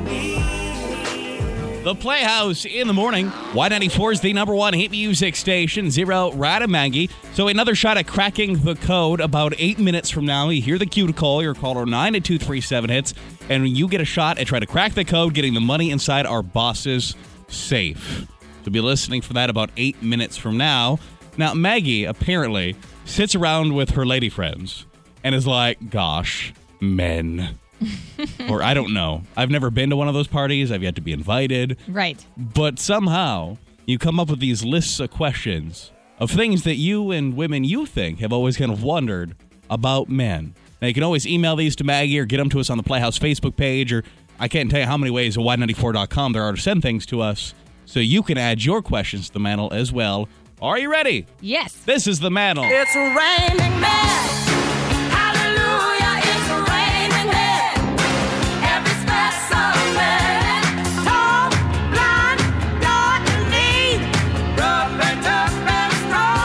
The Playhouse in the morning. Y94 is the number one hit music station. Zero, Rad and Maggie. So another shot at cracking the code about 8 minutes from now. You hear the cue to call. Your caller 9-237-HITS. And you get a shot at trying to crack the code, getting the money inside our boss's safe. So be listening for that about 8 minutes from now. Now, Maggie apparently sits around with her lady friends and is like, gosh, men. Or I don't know. I've never been to one of those parties. I've yet to be invited. Right. But somehow you come up with these lists of questions of things that you and women you think have always kind of wondered about men. Now, you can always email these to Maggie or get them to us on the Playhouse Facebook page, or I can't tell you how many ways at y94.com there are to send things to us, so you can add your questions to the mantle as well. Are you ready? Yes. This is the mantle. It's raining men. Hallelujah, it's raining men. Every specimen. Tall, blind, dark and mean. Rough and tough and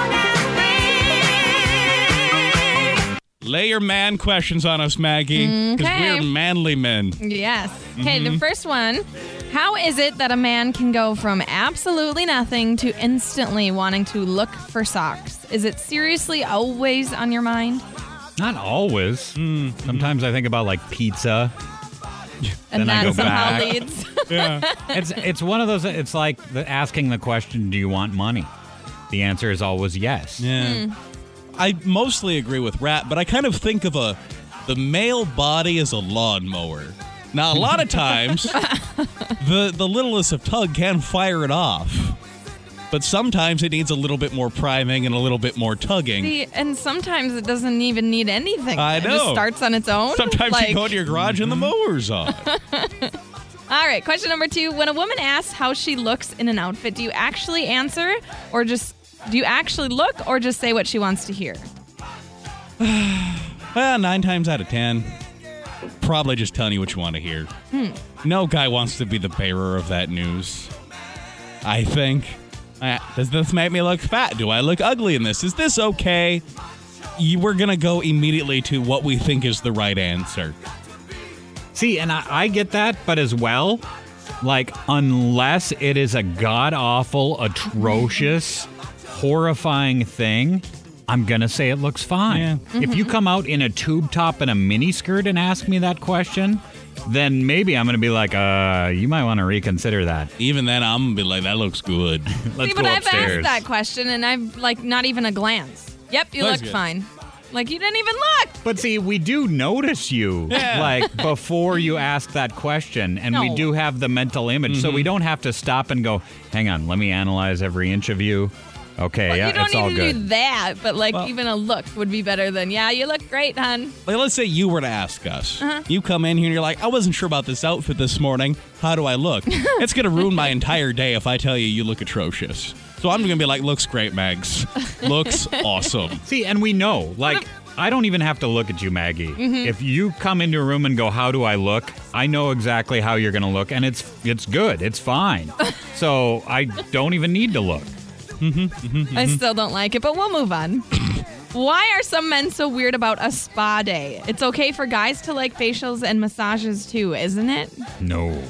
strong and mean. Lay your man questions on us, Maggie, because we're manly men. Yes. Okay, the first one. How is it that a man can go from absolutely nothing to instantly wanting to look for socks? Is it seriously always on your mind? Not always. Sometimes I think about like pizza. And Then I that go somehow back. leads. Yeah. It's one of those. It's like asking the question, "Do you want money?" The answer is always yes. Yeah. I mostly agree with Rat, but I kind of think of the male body as a lawnmower. Now, a lot of times, the littlest of tug can fire it off. But sometimes it needs a little bit more priming and a little bit more tugging. See, and sometimes it doesn't even need anything. I It know. just starts on its own. Sometimes Like- you go to your garage and the mower's on. All right, question number 2. When a woman asks how she looks in an outfit, do you actually answer or just do you actually look or just say what she wants to hear? Well, 9 times out of 10, probably just telling you what you want to hear. No guy wants to be the bearer of that news. I think. Does this make me look fat? Do I look ugly in this? Is this okay? We're going to go immediately to what we think is the right answer. See, and I get that, but as well, like, unless it is a god-awful, atrocious, horrifying thing, I'm going to say it looks fine. Yeah. If you come out in a tube top and a miniskirt and ask me that question, then maybe I'm going to be like, you might want to reconsider that. Even then, I'm going to be like, that looks good. Let's See, go but I've upstairs. asked that question and I've, like, not even a glance. Yep, you That's look good. fine. Like, you didn't even look. But see, we do notice you, Yeah. like, before you ask that question, and we No. do have the mental image, so we don't have to stop and go, hang on, let me analyze every inch of you. Okay, Well, yeah, you don't it's all need to good. do that, but, like, even a look would be better than, yeah, you look great, hon. Like, let's say you were to ask us. You come in here and you're like, I wasn't sure about this outfit this morning. How do I look? It's going to ruin my entire day if I tell you look atrocious. So I'm going to be like, looks great, Mags. Looks awesome. See, and we know, like, I don't even have to look at you, Maggie. If you come into a room and go, how do I look? I know exactly how you're going to look, and it's good. It's fine. So I don't even need to look. I still don't like it, but we'll move on. Why are some men so weird about a spa day? It's okay for guys to like facials and massages too, isn't it? No.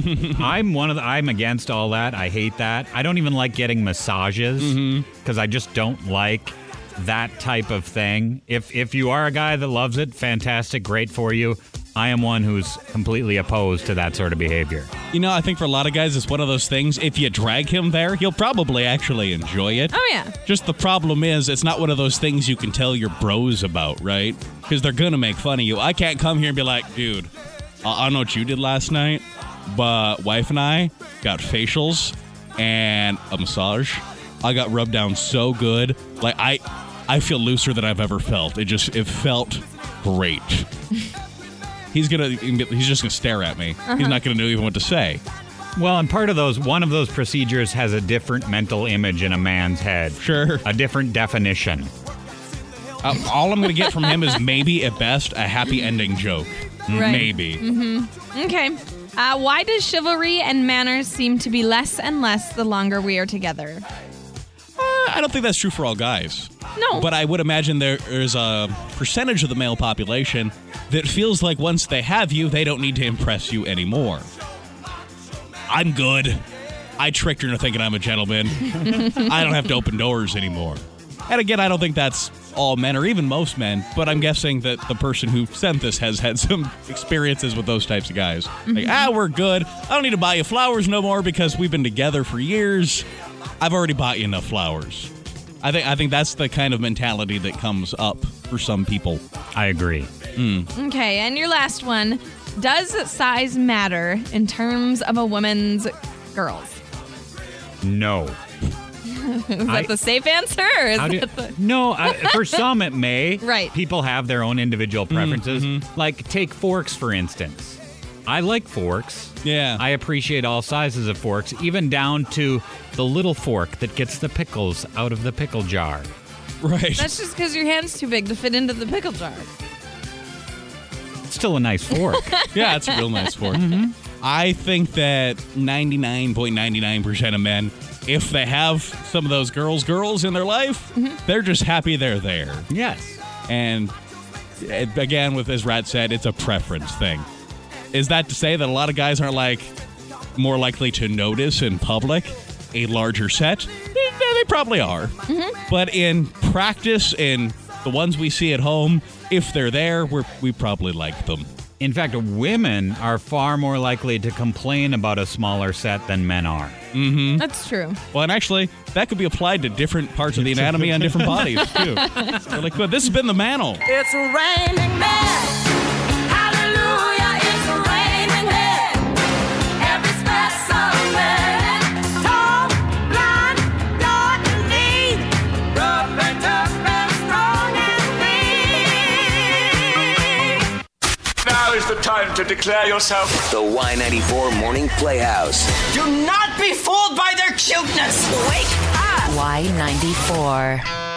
I'm against all that. I hate that. I don't even like getting massages because I just don't like that type of thing. If you are a guy that loves it, fantastic, great for you. I am one who's completely opposed to that sort of behavior. You know, I think for a lot of guys, it's one of those things. If you drag him there, he'll probably actually enjoy it. Oh, yeah. Just the problem is, it's not one of those things you can tell your bros about, right? Because they're going to make fun of you. I can't come here and be like, dude, I don't know what you did last night, but wife and I got facials and a massage. I got rubbed down so good. Like, I feel looser than I've ever felt. It felt great. He's just gonna stare at me. He's not gonna know even what to say. Well, and one of those procedures has a different mental image in a man's head. Sure. A different definition. All I'm gonna get from him is maybe at best a happy ending joke. Right. Maybe. Okay. Why does chivalry and manners seem to be less and less the longer we are together? I don't think that's true for all guys. No. But I would imagine there's a percentage of the male population that feels like once they have you, they don't need to impress you anymore. I'm good. I tricked her into thinking I'm a gentleman. I don't have to open doors anymore. And again, I don't think that's all men or even most men, but I'm guessing that the person who sent this has had some experiences with those types of guys. Like, we're good. I don't need to buy you flowers no more because we've been together for years. I've already bought you enough flowers. I think that's the kind of mentality that comes up for some people. I agree. Okay, and your last one. Does size matter in terms of a woman's girls? No. Is that the safe answer? Or is that the... No, for some it may. Right. People have their own individual preferences. Like, take forks, for instance. I like forks. Yeah. I appreciate all sizes of forks, even down to the little fork that gets the pickles out of the pickle jar. Right. That's just because your hand's too big to fit into the pickle jar. It's still a nice fork. Yeah, it's a real nice fork. I think that 99.99% of men, if they have some of those girls in their life, they're just happy they're there. Yes. And again, as Rat said, it's a preference thing. Is that to say that a lot of guys aren't more likely to notice in public a larger set? Yeah, they probably are. But in practice, in the ones we see at home, if they're there, we probably like them. In fact, women are far more likely to complain about a smaller set than men are. That's true. Well, and actually, that could be applied to different parts of the anatomy on different bodies, too. Really good. This has been The Mantle. It's raining men. Hallelujah, it's raining men. Every specimen. Tall, blind, dark and mean. Rough and tough and strong and mean. Now is the time to declare yourself. The Y94 Morning Playhouse. Do not be fooled by their cuteness. Wake up. Y94.